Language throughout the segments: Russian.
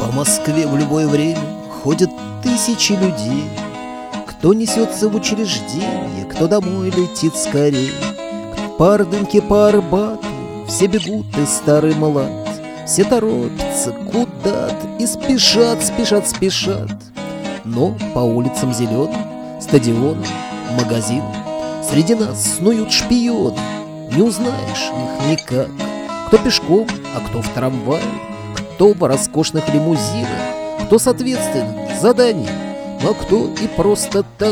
По Москве в любое время ходят тысячи людей. Кто несется в учреждение, кто домой летит скорее. По Ордынке, по Арбату все бегут, и старый млад. Все торопятся куда-то и спешат, спешат, спешат. Но по улицам зеленым, стадионам, магазинам среди нас снуют шпионы. Не узнаешь их никак. Кто пешком, а кто в трамвае, кто в роскошных лимузинах, кто с ответственным заданием, а кто и просто так.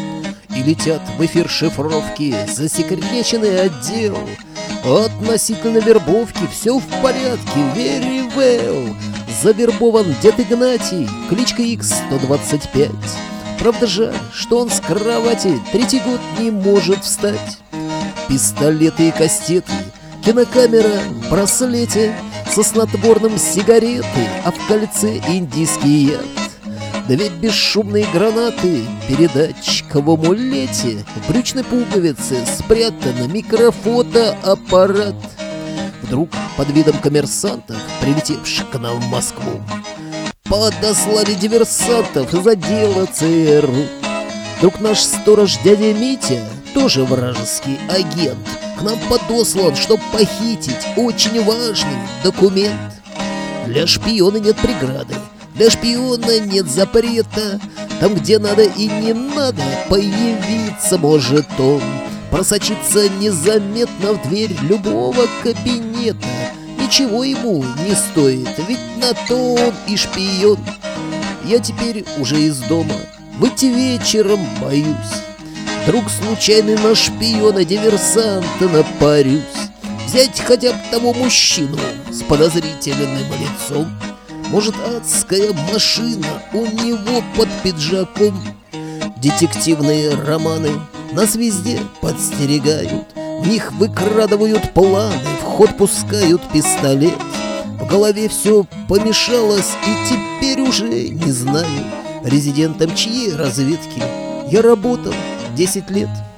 И летят в эфир шифровки, засекреченный отдел. Относительно вербовки все в порядке, very well. Завербован дед Игнатий, кличка X125. Правда жаль, что он с кровати третий год не может встать. Пистолеты и кастеты, кинокамера в браслете, со снотворным сигареты, а в кольце индийский яд. Две бесшумные гранаты, передатчик в амулете, в брючной пуговице спрятан микрофотоаппарат. Вдруг под видом коммерсантов, прилетевших к нам в Москву, подослали диверсантов за дело ЦРУ. Вдруг наш сторож дядя Митя, тоже вражеский агент, к нам подослан, чтоб похитить очень важный документ. Для шпиона нет преграды, для шпиона нет запрета. Там, где надо и не надо, появиться может он, просочиться незаметно в дверь любого кабинета. Ничего ему не стоит, ведь на то он и шпион. Я теперь уже из дома выйти вечером боюсь. Вдруг случайный на шпиона диверсанта напарюсь. Взять хотя бы того мужчину с подозрительным лицом. Может, адская машина у него под пиджаком. Детективные романы нас везде подстерегают. В них выкрадывают планы, в ход пускают пистолет. В голове все помешалось, и теперь уже не знаю, резидентом чьей разведки я работал 10 лет.